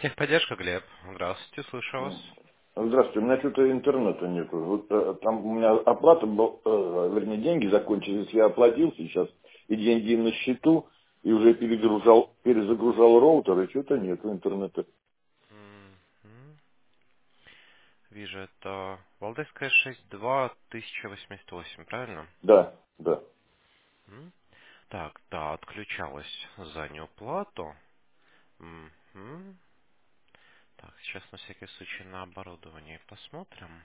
Техподдержка, Глеб. Здравствуйте, слышу вас. Здравствуйте, у меня что-то интернета нету. Вот там у меня оплата, вернее, деньги закончились, я оплатил сейчас, и деньги на счету, и уже перезагружал роутер, и что-то нету интернета. Мгм. Вижу, это Валдайская 62088, правильно? Да, да. М. Так, да, отключалась за неуплату. Мгм. Так, сейчас на всякий случай на оборудование посмотрим.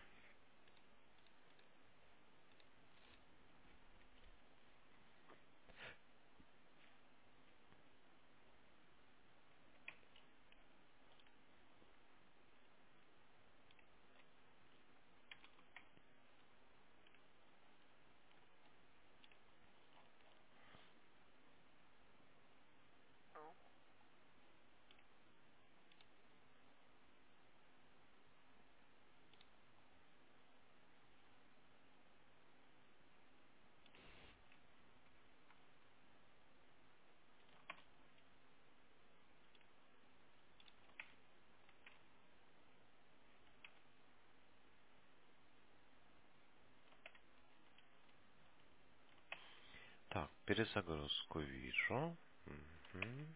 Так, перезагрузку вижу. Мгм.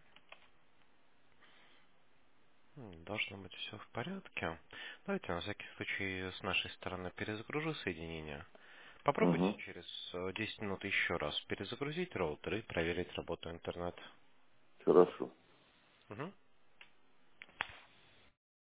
Должно быть все в порядке. Давайте на всякий случай с нашей стороны перезагружу соединение. Попробуйте Угу, через 10 минут еще раз перезагрузить роутер и проверить работу интернета. хорошо. Мгм.